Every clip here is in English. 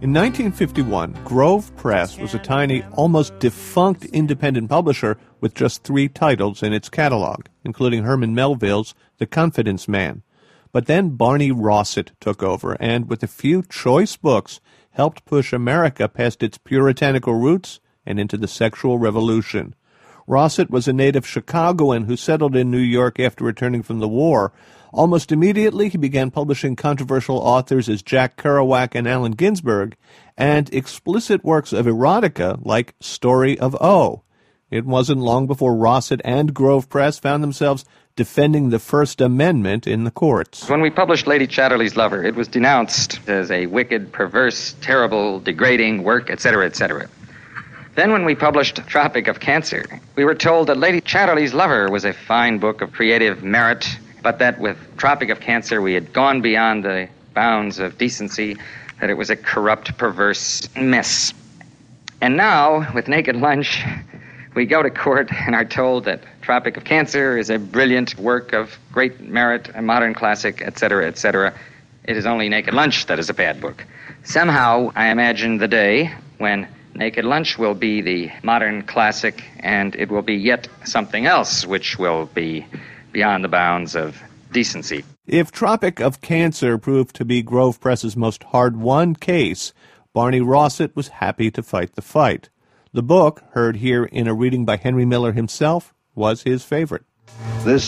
In 1951, Grove Press was a tiny, almost defunct independent publisher with just 3 titles in its catalog, including Herman Melville's The Confidence Man. But then Barney Rosset took over and, with a few choice books, helped push America past its puritanical roots and into the sexual revolution. Rosset was a native Chicagoan who settled in New York after returning from the war. Almost immediately, he began publishing controversial authors as Jack Kerouac and Allen Ginsberg, and explicit works of erotica like Story of O. It wasn't long before Rosset and Grove Press found themselves defending the First Amendment in the courts. When we published Lady Chatterley's Lover, it was denounced as a wicked, perverse, terrible, degrading work, etc., etc. Then when we published Tropic of Cancer, we were told that Lady Chatterley's Lover was a fine book of creative merit, but that with Tropic of Cancer we had gone beyond the bounds of decency, that it was a corrupt, perverse mess. And now, with Naked Lunch, we go to court and are told that Tropic of Cancer is a brilliant work of great merit, a modern classic, etc., etc. It is only Naked Lunch that is a bad book. Somehow, I imagine the day when Naked Lunch will be the modern classic, and it will be yet something else which will be beyond the bounds of decency. If Tropic of Cancer proved to be Grove Press's most hard-won case, Barney Rosset was happy to fight the fight. The book, heard here in a reading by Henry Miller himself, was his favorite. This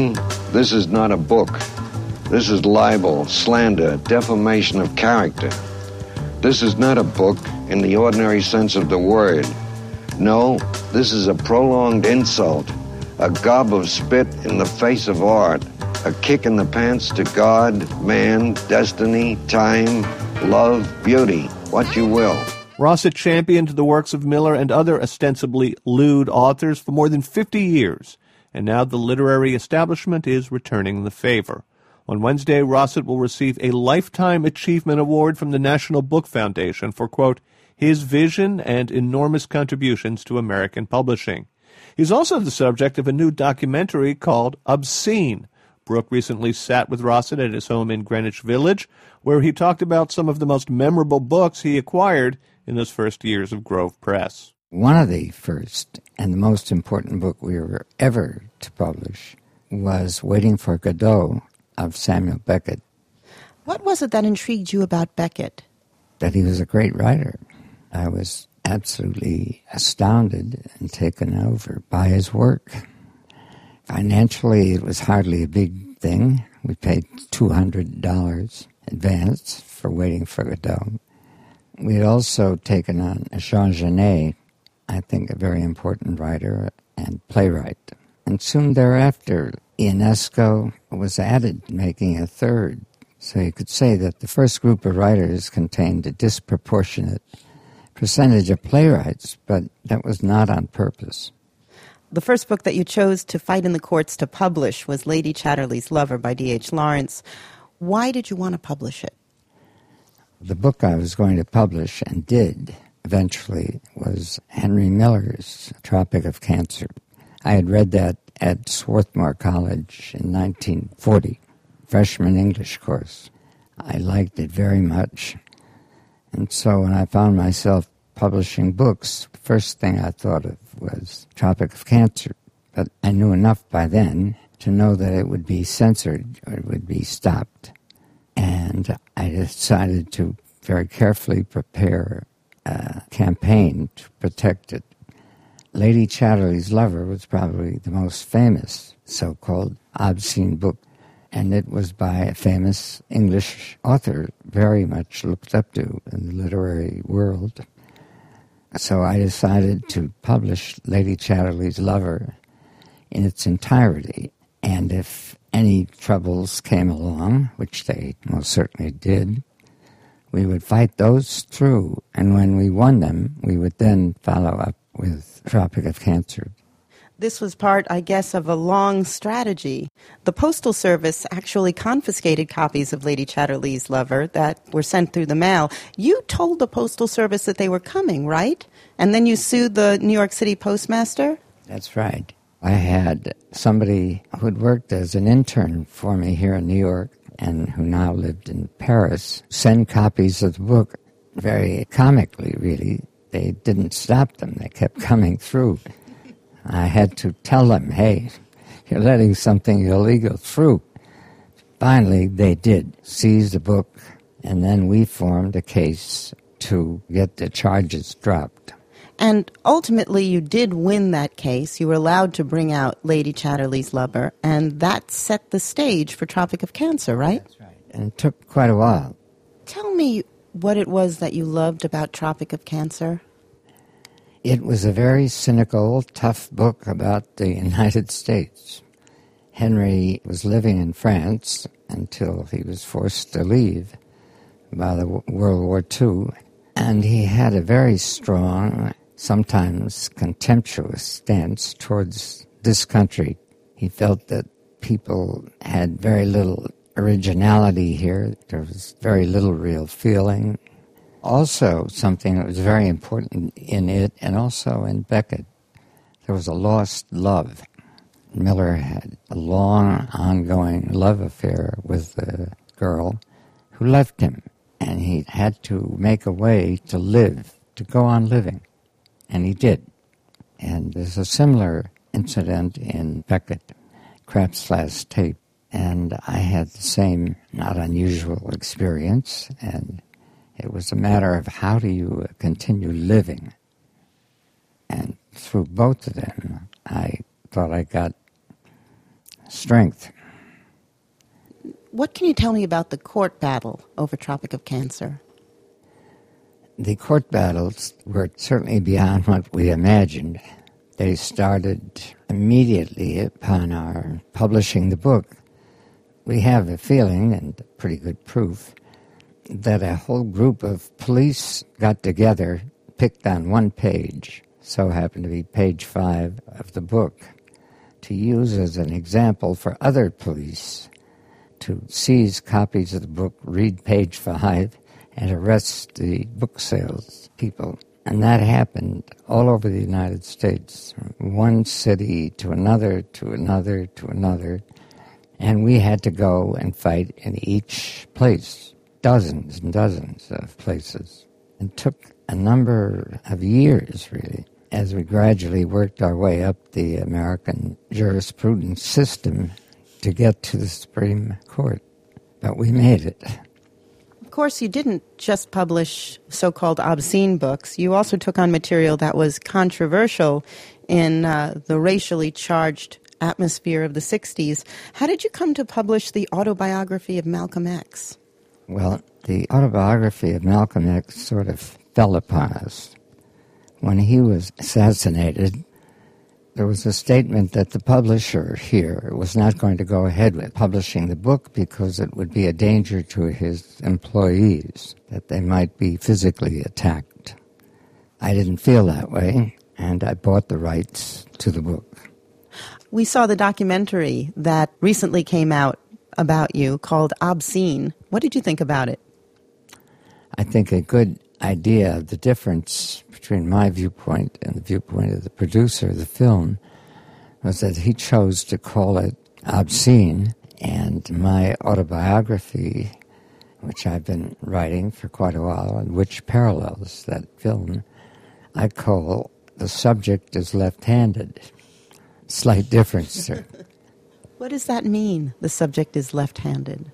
is not a book. This is libel, slander, defamation of character. This is not a book in the ordinary sense of the word. No, this is a prolonged insult, a gob of spit in the face of art, a kick in the pants to God, man, destiny, time, love, beauty, what you will. Rosset championed the works of Miller and other ostensibly lewd authors for more than 50 years, and now the literary establishment is returning the favor. On Wednesday, Rosset will receive a Lifetime Achievement Award from the National Book Foundation for, quote, his vision and enormous contributions to American publishing. He's also the subject of a new documentary called Obscene. Brooke recently sat with Rosset at his home in Greenwich Village, where he talked about some of the most memorable books he acquired in those first years of Grove Press. One of the first and the most important book we were ever to publish was Waiting for Godot of Samuel Beckett. What was it that intrigued you about Beckett? That he was a great writer. I was absolutely astounded and taken over by his work. Financially, it was hardly a big thing. We paid $200 advance for Waiting for Godot. We had also taken on Jean Genet, I think a very important writer and playwright. And soon thereafter, Ionesco was added, making a third. So you could say that the first group of writers contained a disproportionate percentage of playwrights, but that was not on purpose. The first book that you chose to fight in the courts to publish was Lady Chatterley's Lover by D.H. Lawrence. Why did you want to publish it? The book I was going to publish, and did eventually, was Henry Miller's Tropic of Cancer. I had read that at Swarthmore College in 1940, freshman English course. I liked it very much. And so when I found myself publishing books, the first thing I thought of was Tropic of Cancer. But I knew enough by then to know that it would be censored or it would be stopped. And I decided to very carefully prepare a campaign to protect it. Lady Chatterley's Lover was probably the most famous so-called obscene book, and it was by a famous English author very much looked up to in the literary world. So I decided to publish Lady Chatterley's Lover in its entirety, and if any troubles came along, which they most certainly did, we would fight those through, and when we won them, we would then follow up with Tropic of Cancer. This was part, I guess, of a long strategy. The Postal Service actually confiscated copies of Lady Chatterley's Lover that were sent through the mail. You told the Postal Service that they were coming, right? And then you sued the New York City postmaster? That's right. I had somebody who had worked as an intern for me here in New York and who now lived in Paris send copies of the book very comically, really. They didn't stop them. They kept coming through. I had to tell them, hey, you're letting something illegal through. Finally, they did seize the book, and then we formed a case to get the charges dropped. And ultimately, you did win that case. You were allowed to bring out Lady Chatterley's Lover, and that set the stage for Tropic of Cancer, right? That's right. And it took quite a while. Tell me what it was that you loved about Tropic of Cancer. It was a very cynical, tough book about the United States. Henry was living in France until he was forced to leave by the World War II, and he had a very strong, sometimes contemptuous stance towards this country. He felt that people had very little originality here. There was very little real feeling. Also, something that was very important in it, and also in Beckett, there was a lost love. Miller had a long, ongoing love affair with a girl who left him, and he had to make a way to live, to go on living, and he did. And there's a similar incident in Beckett, Krapp's Last Tape, and I had the same not unusual experience, and it was a matter of how do you continue living. And through both of them, I thought I got strength. What can you tell me about the court battle over Tropic of Cancer? The court battles were certainly beyond what we imagined. They started immediately upon our publishing the book. We have a feeling, and pretty good proof, that a whole group of police got together, picked on one page, so happened to be page 5 of the book, to use as an example for other police to seize copies of the book, read page 5, and arrest the book sales people. And that happened all over the United States, from one city to another, to another, to another. And we had to go and fight in each place, dozens and dozens of places. It took a number of years, really, as we gradually worked our way up the American jurisprudence system to get to the Supreme Court. But we made it. Of course, you didn't just publish so-called obscene books. You also took on material that was controversial in the racially charged atmosphere of the 60s. How did you come to publish the autobiography of Malcolm X? Well, the autobiography of Malcolm X sort of fell upon us. When he was assassinated, there was a statement that the publisher here was not going to go ahead with publishing the book because it would be a danger to his employees, that they might be physically attacked. I didn't feel that way, and I bought the rights to the book. We saw the documentary that recently came out about you called Obscene. What did you think about it? I think a good idea of the difference between my viewpoint and the viewpoint of the producer of the film was that he chose to call it Obscene, and my autobiography, which I've been writing for quite a while and which parallels that film, I call The Subject is Left-Handed. Slight difference there. What does that mean, the subject is left-handed?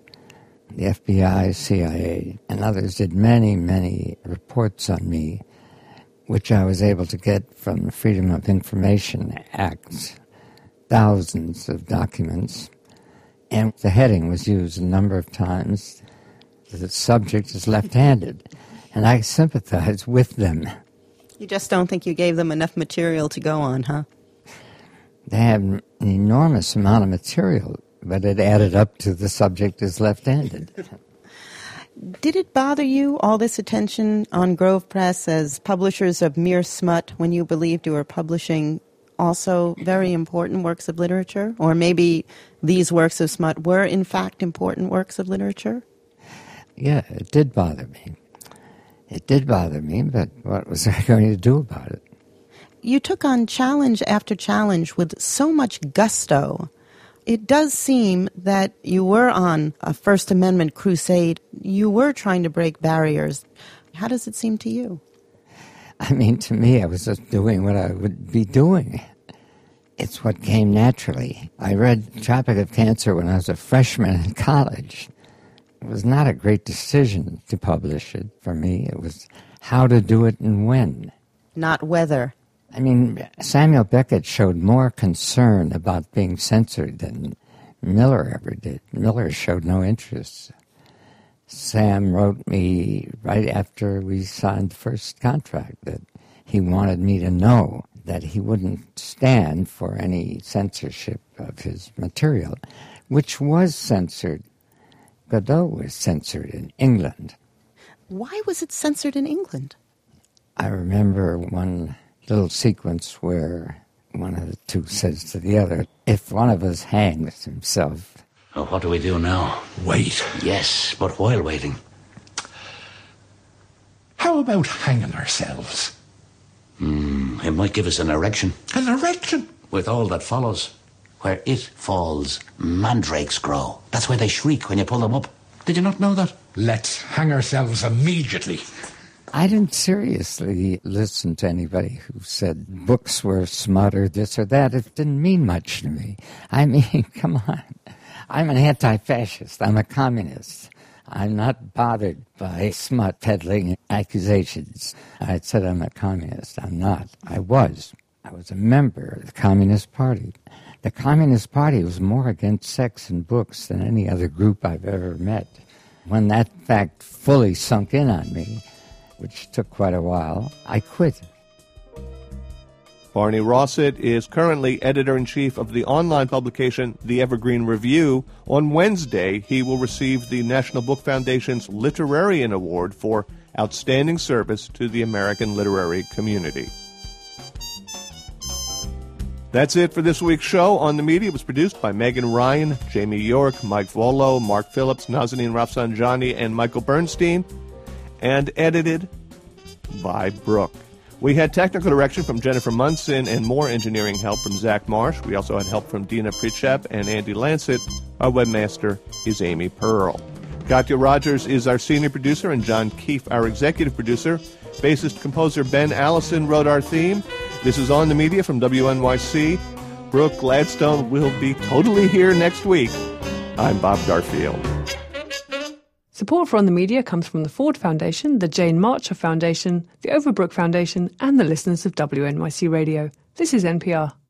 The FBI, CIA, and others did many, many reports on me, which I was able to get from the Freedom of Information Act, thousands of documents, and the heading was used a number of times. The subject is left-handed, and I sympathize with them. You just don't think you gave them enough material to go on, huh? They have an enormous amount of material, but it added up to the subject is left-handed. Did it bother you, all this attention on Grove Press as publishers of mere smut, when you believed you were publishing also very important works of literature? Or maybe these works of smut were, in fact, important works of literature? Yeah, it did bother me. It did bother me, but what was I going to do about it? You took on challenge after challenge with so much gusto. It does seem that you were on a First Amendment crusade. You were trying to break barriers. How does it seem to you? I mean, to me, I was just doing what I would be doing. It's what came naturally. I read Tropic of Cancer when I was a freshman in college. It was not a great decision to publish it for me. It was how to do it and when. Not whether. I mean, Samuel Beckett showed more concern about being censored than Miller ever did. Miller showed no interest. Sam wrote me right after we signed the first contract that he wanted me to know that he wouldn't stand for any censorship of his material, which was censored. Godot was censored in England. Why was it censored in England? I remember one little sequence where one of the two says to the other, if one of us hangs himself... Oh, what do we do now? Wait. Yes, but while waiting... How about hanging ourselves? It might give us an erection. An erection? With all that follows. Where it falls, mandrakes grow. That's why they shriek when you pull them up. Did you not know that? Let's hang ourselves immediately. I didn't seriously listen to anybody who said books were smut or this or that. It didn't mean much to me. I mean, come on. I'm an anti-fascist. I'm a communist. I'm not bothered by smut peddling accusations. I said I'm a communist. I'm not. I was a member of the Communist Party. The Communist Party was more against sex and books than any other group I've ever met. When that fact fully sunk in on me, which took quite a while, I quit. Barney Rossett is currently editor-in-chief of the online publication The Evergreen Review. On Wednesday, he will receive the National Book Foundation's Literarian Award for outstanding service to the American literary community. That's it for this week's show. On the Media was produced by Megan Ryan, Jamie York, Mike Volo, Mark Phillips, Nazanin Rafsanjani, and Michael Bernstein, and edited by Brooke. We had technical direction from Jennifer Munson and more engineering help from Zach Marsh. We also had help from Dina Pritchep and Andy Lancet. Our webmaster is Amy Pearl. Katya Rogers is our senior producer and John Keefe our executive producer. Bassist-composer Ben Allison wrote our theme. This is On the Media from WNYC. Brooke Gladstone will be totally here next week. I'm Bob Garfield. Support for On the Media comes from the Ford Foundation, the Jane Marcher Foundation, the Overbrook Foundation, and the listeners of WNYC Radio. This is NPR.